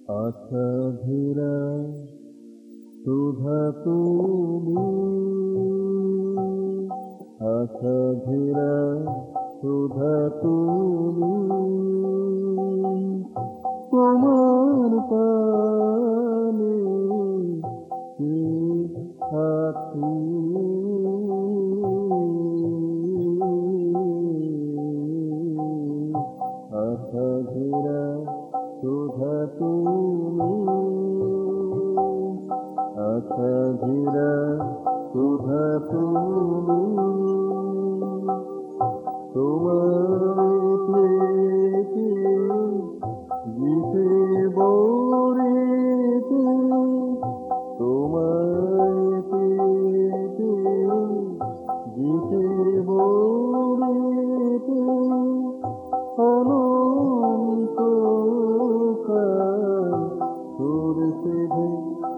আশা ঘেরা সুধা তুমি, আশা ঘেরা সুধা তুমি, তোমার পানে কে আছি, আশা ঘেরা সুধা তুমি, আশা ঘেরা সুধা তুমি, তোমায় পেতে জিতে বরেতে, তোমায় পেতে জিতে বরেতে, অনন্ত কাল তোর সেধে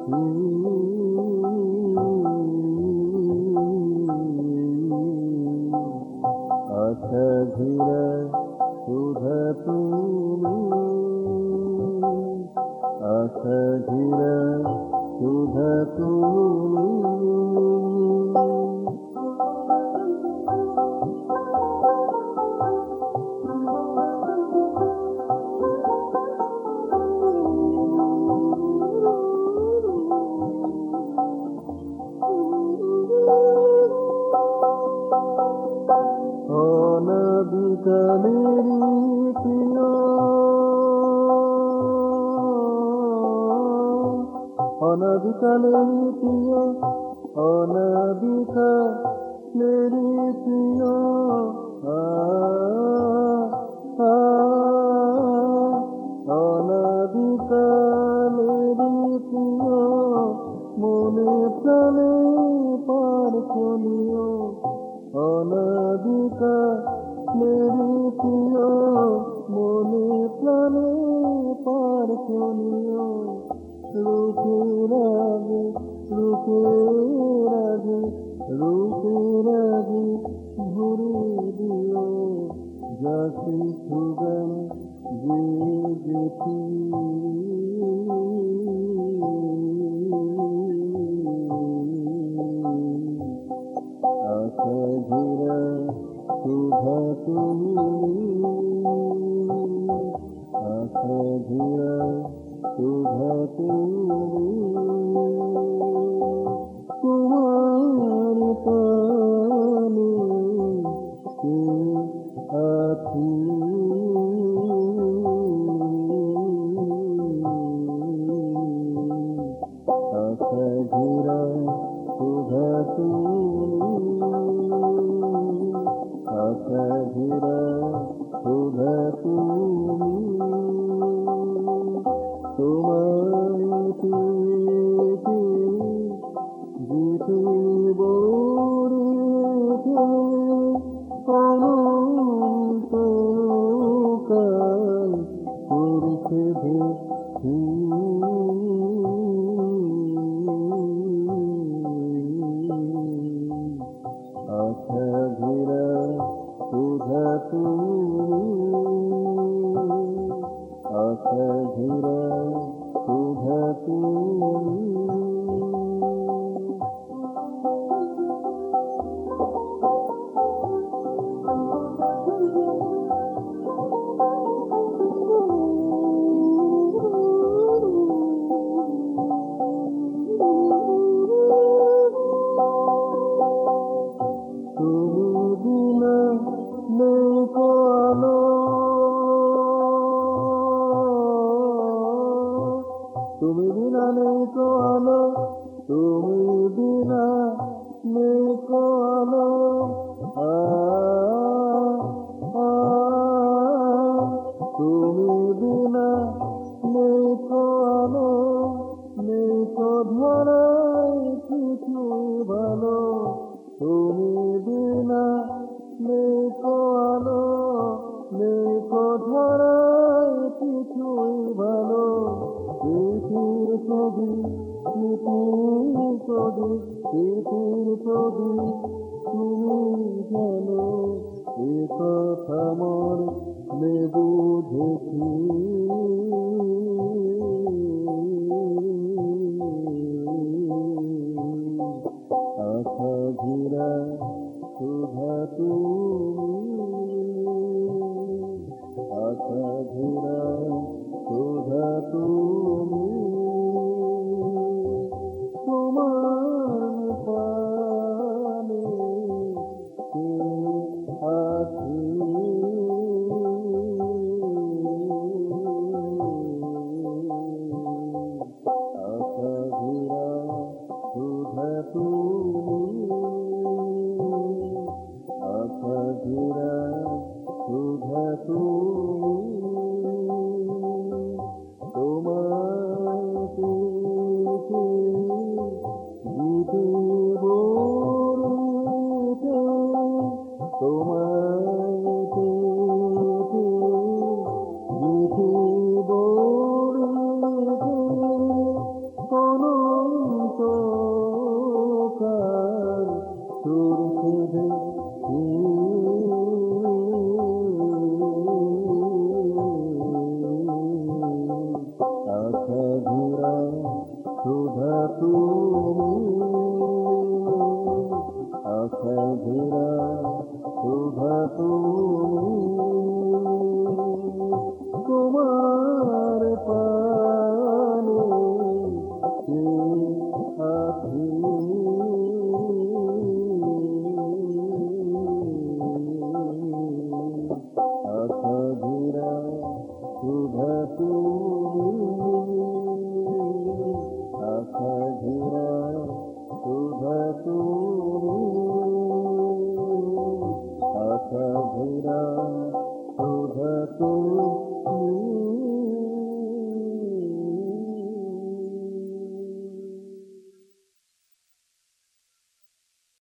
আশা ঘেরা সুধা তুমি, আশা ঘেরা সুধা তুমি। অনাদিকালেরই প্রিয়, অনাদিকালেরই প্রিয়, অনাদিকালেরই প্রিয়, অনাদিকালেরই প্রিয়, মনে প্রাণে পার্থনীয়, অনাদিকালেরই প্রিয়, মনে প্রাণে পার্থনীয়, রূপের আগে রূপের আগে রূপের আগে ভরে দিও, যাকে সুগান যে গেছি, আশা ঘেরা সুধা তুমি, আশা ঘেরা সুধা তুমি, তোমার পানে কে আছি, আশা ঘেরা সুধা তুমি, আশা ঘেরা সুধা তুমি, তোমায় পেতে জিতে বরেতে, অনন্ত কাল তোর সেধে আশা ঘেরা সুধা তুমি, আশা ঘেরা সুধা তুমি। তুমি বিনা নেই কো আলো, তুমি বিনা নেই কো আলো, তুমি বিনা নেই কো আলো, তুমি বিনা নেই কো আলো, নেই কো ধরায় কিছুই ভালো, তুমি বিনা নেই কো আলো, নেই কো ধরায় কিছুই ভালো, স্মৃতির ছবি স্মৃতির ছবি স্মৃতির ছবি তুমি জানো, এ কথা মনে বুঝেছি, আশা ঘেরা শুধা তুমি, আশা ঘেরা শুধা তুমি।